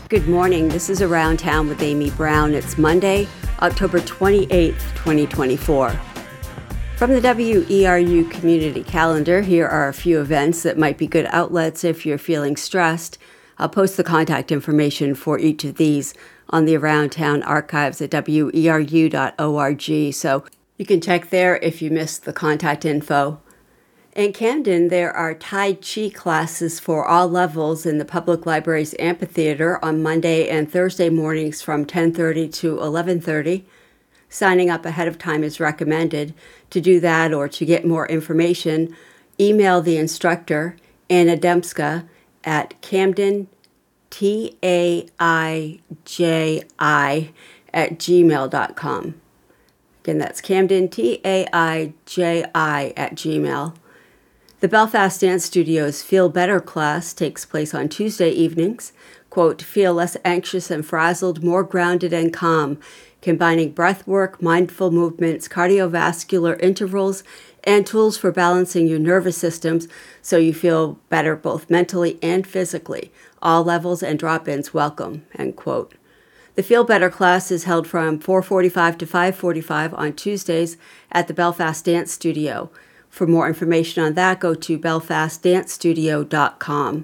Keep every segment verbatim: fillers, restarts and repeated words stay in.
Good morning. This is Around Town with Amy Brown. It's Monday, October twenty-eighth, twenty twenty-four. From the W E R U community calendar, here are a few events that might be good outlets if you're feeling stressed. I'll post the contact information for each of these on the Around Town archives at W E R U dot org, so you can check there if you missed the contact info. In Camden, there are Tai Chi classes for all levels in the Public Library's amphitheater on Monday and Thursday mornings from ten thirty to eleven thirty. Signing up ahead of time is recommended. To do that or to get more information, email the instructor, Anna Demska, at Camden, T A I J I, at gmail dot com. Again, that's Camden, T A I J I, at Gmail. The Belfast Dance Studio's Feel Better class takes place on Tuesday evenings. Quote, feel less anxious and frazzled, more grounded and calm, combining breath work, mindful movements, cardiovascular intervals, and tools for balancing your nervous systems so you feel better both mentally and physically. All levels and drop-ins welcome, end quote. The Feel Better class is held from four forty-five to five forty-five on Tuesdays at the Belfast Dance Studio. For more information on that, go to belfast dance studio dot com.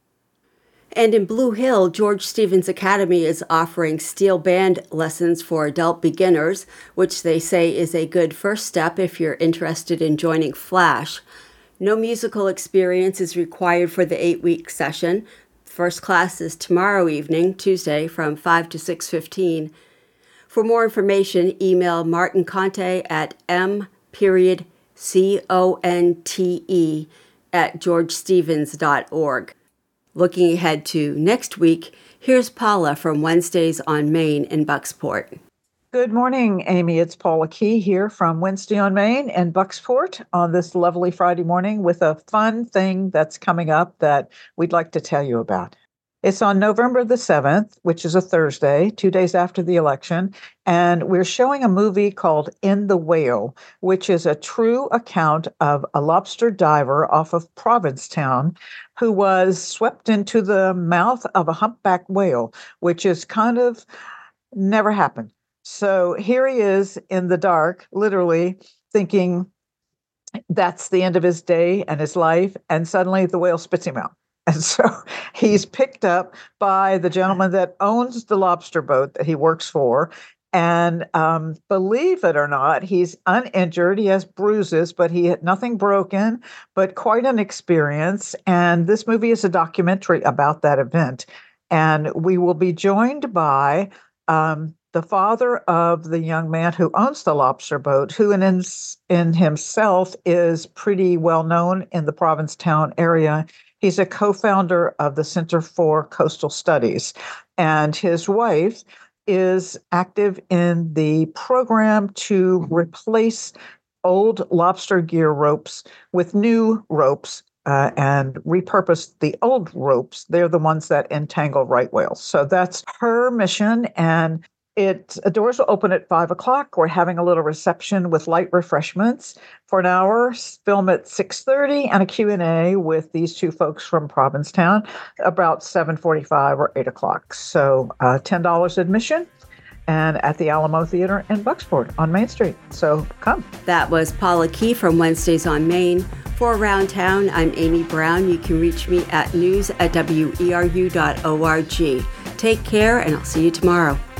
And in Blue Hill, George Stevens Academy is offering steel band lessons for adult beginners, which they say is a good first step if you're interested in joining Flash. No musical experience is required for the eight-week session. First class is tomorrow evening, Tuesday, from five to six fifteen. For more information, email Martin Conte at m period C O N T E at george stevens dot org. Looking ahead to next week, here's Paula from Wednesdays on Main in Bucksport. Good morning, Amy. It's Paula Key here from Wednesday on Main in Bucksport on this lovely Friday morning with a fun thing that's coming up that we'd like to tell you about. It's on November the seventh, which is a Thursday, two days after the election, and we're showing a movie called In the Whale, which is a true account of a lobster diver off of Provincetown who was swept into the mouth of a humpback whale, which is kind of never happened. So here he is in the dark, literally thinking that's the end of his day and his life, and suddenly the whale spits him out. And so he's picked up by the gentleman that owns the lobster boat that he works for. And um, believe it or not, he's uninjured. He has bruises, but he had nothing broken, but quite an experience. And this movie is a documentary about that event. And we will be joined by um, the father of the young man who owns the lobster boat, who in, in himself is pretty well known in the Provincetown area. He's a co-founder of the Center for Coastal Studies, and his wife is active in the program to replace old lobster gear ropes with new ropes uh, and repurpose the old ropes. They're the ones that entangle right whales. So that's her mission, and It doors will open at five o'clock. We're having a little reception with light refreshments for an hour, film at six thirty, and a Q and A with these two folks from Provincetown about seven forty-five or eight o'clock. So uh, ten dollars admission, and at the Alamo Theater in Bucksport on Main Street. So come. That was Paula Key from Wednesdays on Main. For Around Town, I'm Amy Brown. You can reach me at news at W E R U dot org. Take care, and I'll see you tomorrow.